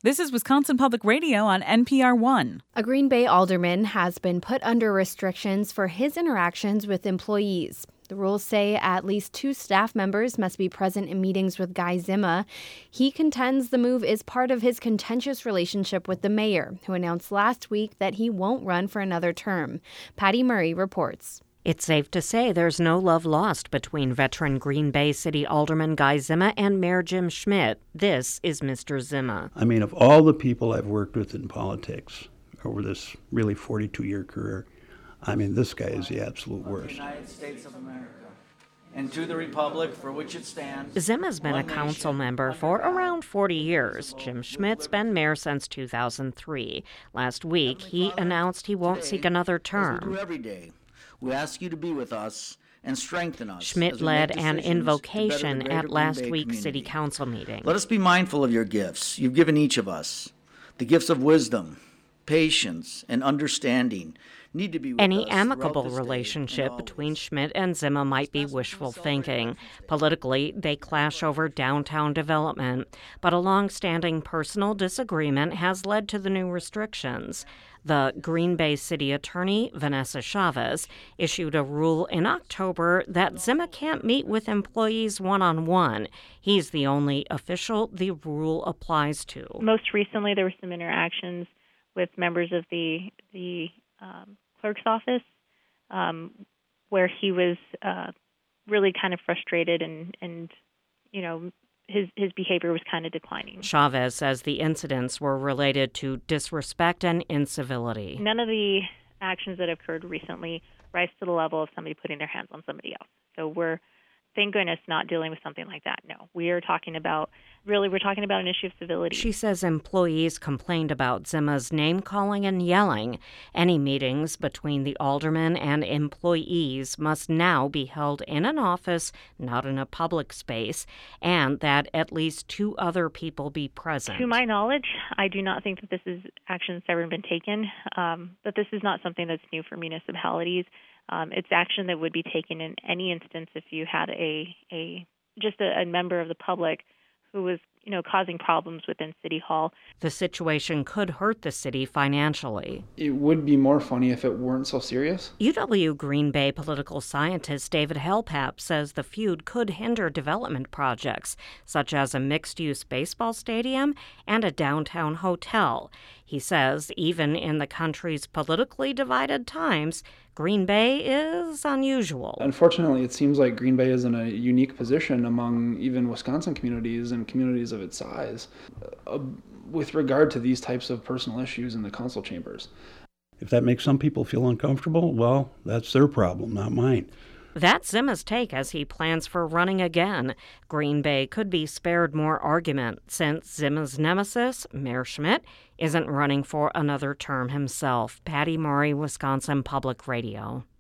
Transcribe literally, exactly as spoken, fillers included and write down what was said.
This is Wisconsin Public Radio on N P R one. A Green Bay alderman has been put under restrictions for his interactions with employees. The rules say at least two staff members must be present in meetings with Guy Zima. He contends the move is part of his contentious relationship with the mayor, who announced last week that he won't run for another term. Patty Murray reports. It's safe to say there's no love lost between veteran Green Bay City Alderman Guy Zima and Mayor Jim Schmidt. This is Mister Zima. I mean, of all the people I've worked with in politics over this really forty-two-year career, I mean, this guy is the absolute worst. United States of America, and to the republic for which it stands. Zima's been a council member for around forty years. Jim Schmidt's been mayor since two thousand three. Last week, he announced he won't seek another term. Every day, we ask you to be with us and strengthen us. Schmidt led an invocation at last week's city council meeting. Let us be mindful of your gifts you've given each of us. The gifts of wisdom, patience, and understanding need to be with Any us amicable throughout this relationship day between Schmidt and Zima might be wishful thinking. Politically, they clash over downtown development, but a long-standing personal disagreement has led to the new restrictions. The Green Bay City Attorney, Vanessa Chavez, issued a rule in October that Zima can't meet with employees one-on-one. He's the only official the rule applies to. Most recently, there were some interactions with members of the the um, clerk's office um, where he was uh, really kind of frustrated and, and you know, His, his behavior was kind of declining. Chavez says the incidents were related to disrespect and incivility. None of the actions that have occurred recently rise to the level of somebody putting their hands on somebody else. So we're, thank goodness, not dealing with something like that. No, we are talking about, really, we're talking about an issue of civility. She says employees complained about Zima's name-calling and yelling. Any meetings between the alderman and employees must now be held in an office, not in a public space, and that at least two other people be present. To my knowledge, I do not think that this is action that's ever been taken, um, but this is not something that's new for municipalities. Um, it's action that would be taken in any instance if you had a, a just a, a member of the public who was, you know, causing problems within City Hall. The situation could hurt the city financially. It would be more funny if it weren't so serious. U W Green Bay political scientist David Helpap says the feud could hinder development projects, such as a mixed-use baseball stadium and a downtown hotel. He says even in the country's politically divided times, Green Bay is unusual. Unfortunately, it seems like Green Bay is in a unique position among even Wisconsin communities and communities of its size uh, with regard to these types of personal issues in the council chambers. If that makes some people feel uncomfortable, well, that's their problem, not mine. That's Zima's take as he plans for running again. Green Bay could be spared more argument since Zima's nemesis, Mayor Schmidt, isn't running for another term himself. Patty Murray, Wisconsin Public Radio.